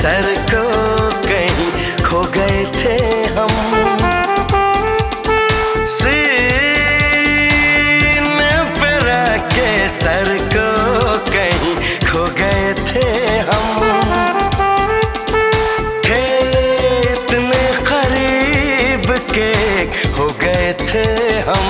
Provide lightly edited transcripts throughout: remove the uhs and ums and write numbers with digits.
Sir को कहीं खो गए थे हम। सीने पे रख के सर को कहीं खो गए थे हम। थे इतने करीब के हो गए थे हम।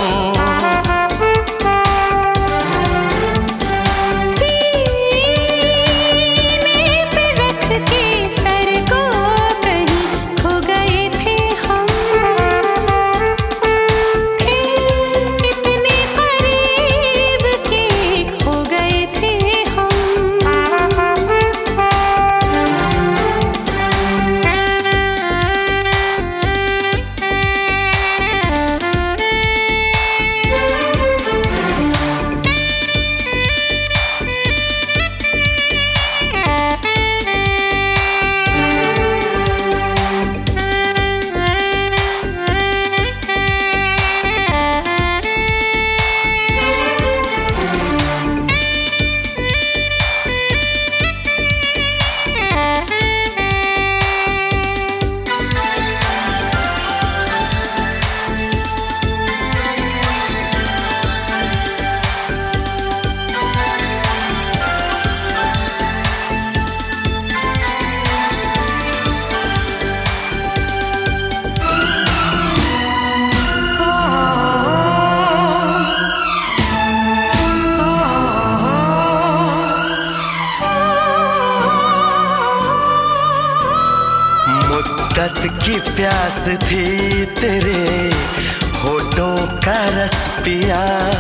मुद्दत की प्यास थी तेरे होठों का रस पिया,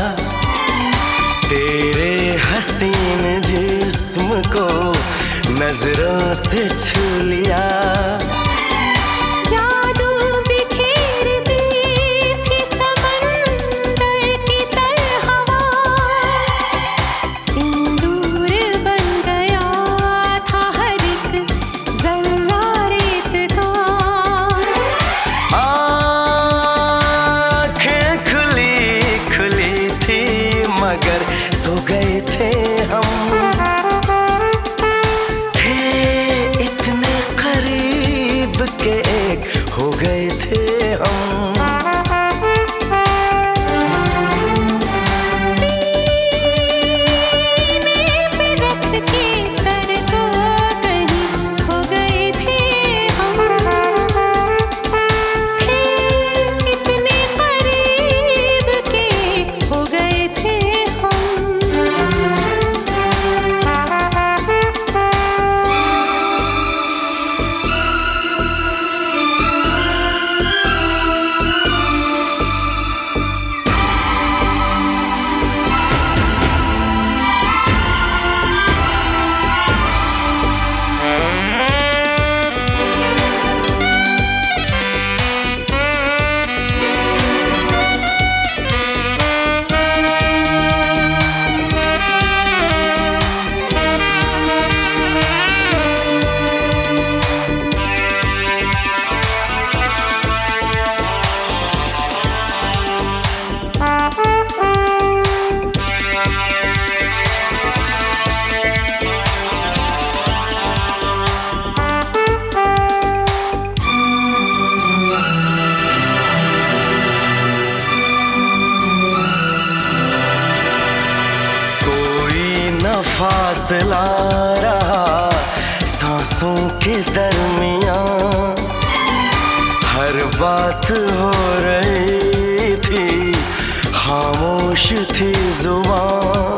तेरे हसीन जिस्म को नजरों से छू लिया। सो गए थे हम, थे इतने करीब के हो गए थे हम। फासला रहा सांसों के दरमियां, हर बात हो रही थी खामोश थी जुबान।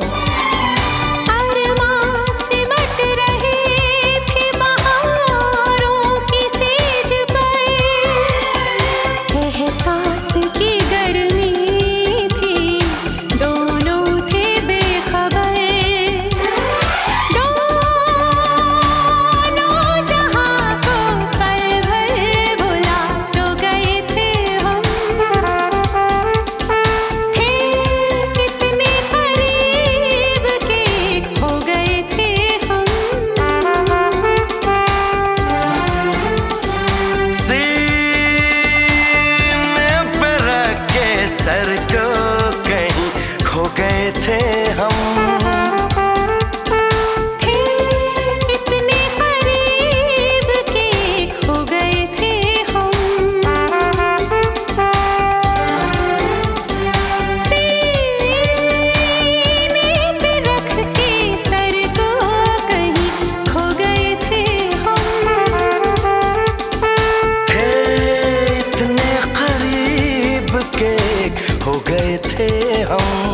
सर को कहीं खो गए थे हम, थे इतने करीब खो गए थे हम।